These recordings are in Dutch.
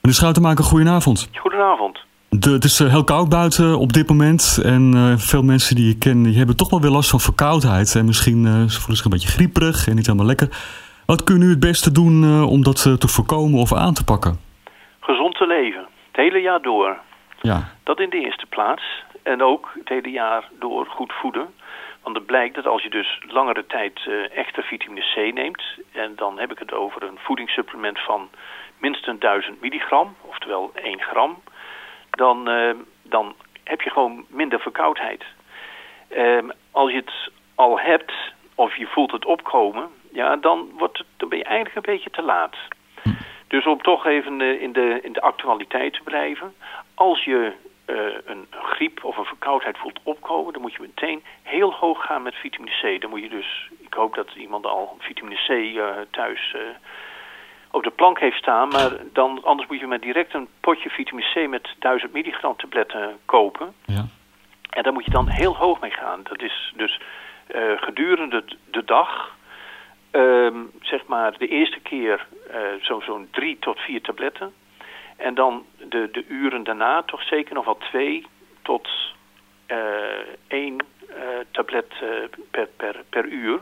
Meneer Schoutenmaker, goedenavond. Goedenavond. Het is heel koud buiten op dit moment. En veel mensen die ik ken, die hebben toch wel weer last van verkoudheid. En misschien ze voelen zich een beetje grieperig en niet helemaal lekker. Wat kunt u het beste doen om dat te voorkomen of aan te pakken? Gezond te leven. Het hele jaar door. Ja. Dat in de eerste plaats. En ook het hele jaar door goed voeden. Want het blijkt dat als je dus langere tijd extra vitamine C neemt... en dan heb ik het over een voedingssupplement van minstens 1000 milligram... oftewel 1 gram... dan heb je gewoon minder verkoudheid. Als je het al hebt of je voelt het opkomen... ja, dan ben je eigenlijk een beetje te laat. Dus om toch even in de actualiteit te blijven... als je een griep of een verkoudheid voelt opkomen... dan moet je meteen heel hoog gaan met vitamine C. Dan moet je dus, ik hoop dat iemand al vitamine C thuis op de plank heeft staan... maar anders moet je maar direct een potje vitamine C met 1000 milligram tabletten kopen. Ja. En daar moet je dan heel hoog mee gaan. Dat is dus gedurende de dag... zeg maar de eerste keer zo'n 3 tot 4 tabletten. En dan de uren daarna toch zeker nog wel 2 tot 1 tablet per uur.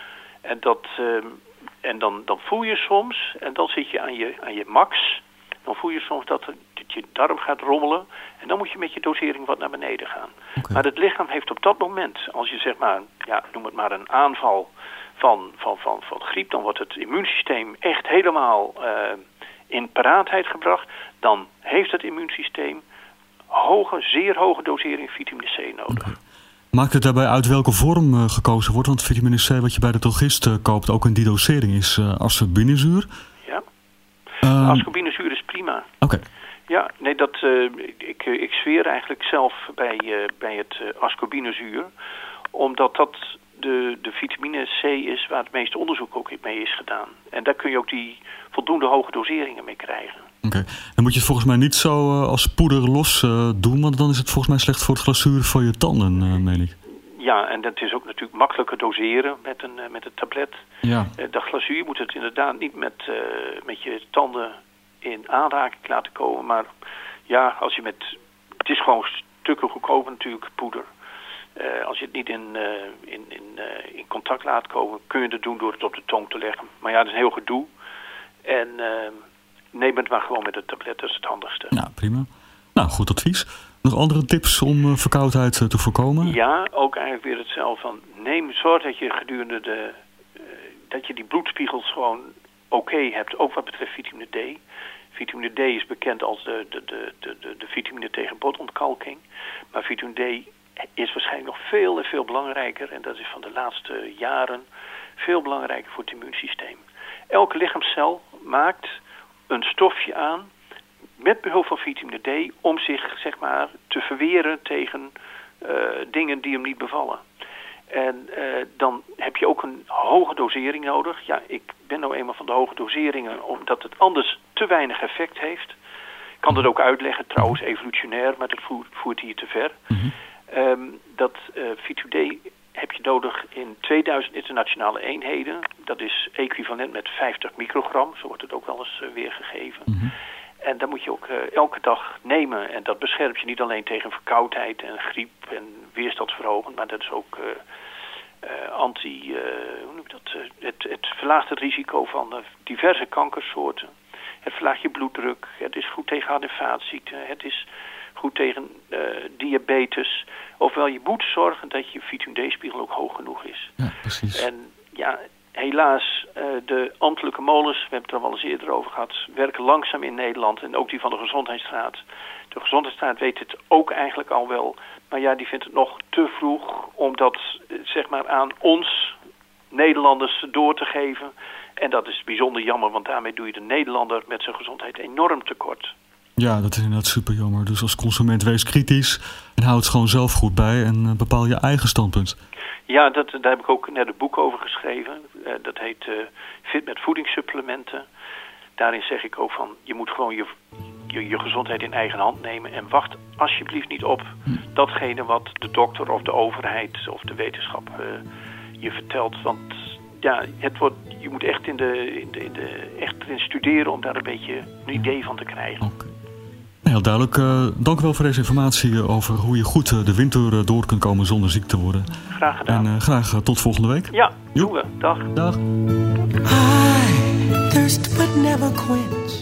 En dan voel je soms, en dan zit je aan je max... dan voel je soms dat je darm gaat rommelen... en dan moet je met je dosering wat naar beneden gaan. Okay. Maar het lichaam heeft op dat moment, als je zeg maar, ja, noem het maar een aanval... van griep, dan wordt het immuunsysteem echt helemaal in paraatheid gebracht. Dan heeft het immuunsysteem zeer hoge dosering vitamine C nodig. Okay. Maakt het daarbij uit welke vorm gekozen wordt? Want vitamine C wat je bij de drogist koopt, ook in die dosering, is ascorbinezuur. Ja, ascorbinezuur is prima. Oké. Ja, nee, ik zweer eigenlijk zelf bij het ascorbinezuur, omdat dat de vitamine C is waar het meeste onderzoek ook mee is gedaan. En daar kun je ook die voldoende hoge doseringen mee krijgen. Oké. Dan moet je het volgens mij niet zo als poeder los doen, want dan is het volgens mij slecht voor het glazuur van je tanden, meen ik. Ja, en dat is ook natuurlijk makkelijker doseren met een tablet. Ja. Dat glazuur moet het inderdaad niet met je tanden in aanraking laten komen. Maar ja, het is gewoon stukken goedkoper natuurlijk, poeder. Als je het niet in contact laat komen, kun je het doen door het op de tong te leggen. Maar ja, dat is een heel gedoe. En neem het maar gewoon met het tablet, dat is het handigste. Nou, prima. Nou, goed advies. Nog andere tips om verkoudheid te voorkomen? Ja, ook eigenlijk weer hetzelfde van zorg dat je gedurende dat je die bloedspiegels gewoon oké hebt, ook wat betreft vitamine D. Vitamine D is bekend als de vitamine tegen botontkalking. Maar vitamine D is waarschijnlijk nog veel en veel belangrijker. En dat is van de laatste jaren veel belangrijker voor het immuunsysteem. Elke lichaamscel maakt een stofje aan met behulp van vitamine D om zich zeg maar te verweren tegen dingen die hem niet bevallen. En dan heb je ook een hoge dosering nodig. Ja, ik ben nou eenmaal van de hoge doseringen omdat het anders te weinig effect heeft. Ik kan dat ook uitleggen trouwens evolutionair, maar dat voert hier te ver. Mm-hmm. Dat vitamine D heb je nodig in 2000 internationale eenheden. Dat is equivalent met 50 microgram, zo wordt het ook wel eens weergegeven. Mm-hmm. En dat moet je ook elke dag nemen. En dat beschermt je niet alleen tegen verkoudheid en griep en weerstandsverhoging, maar dat is ook het verlaagt het risico van diverse kankersoorten. Het verlaagt je bloeddruk. Het is goed tegen hart- en vaatziekten. Het is goed tegen diabetes. Ofwel, je moet zorgen dat je vitamine D-spiegel ook hoog genoeg is. Ja, precies. En ja, helaas, de ambtelijke molens, we hebben het er al eens eerder over gehad, werken langzaam in Nederland. En ook die van de Gezondheidsraad. De Gezondheidsraad weet het ook eigenlijk al wel. Maar ja, die vindt het nog te vroeg om dat zeg maar aan ons Nederlanders door te geven. En dat is bijzonder jammer, want daarmee doe je de Nederlander met zijn gezondheid enorm tekort. Ja, dat is inderdaad super jammer. Dus als consument wees kritisch en hou het gewoon zelf goed bij en bepaal je eigen standpunt. Ja, daar heb ik ook net een boek over geschreven. Dat heet Fit met voedingssupplementen. Daarin zeg ik ook van, je moet gewoon je gezondheid in eigen hand nemen. En wacht alsjeblieft niet op datgene wat de dokter of de overheid of de wetenschap je vertelt. Want je moet echt echt erin studeren om daar een beetje een idee van te krijgen. Okay. Heel duidelijk. Dank u wel voor deze informatie over hoe je goed de winter door kunt komen zonder ziek te worden. Graag gedaan. En graag tot volgende week. Ja, doen we. Dag. Dag. I thirst but never quench.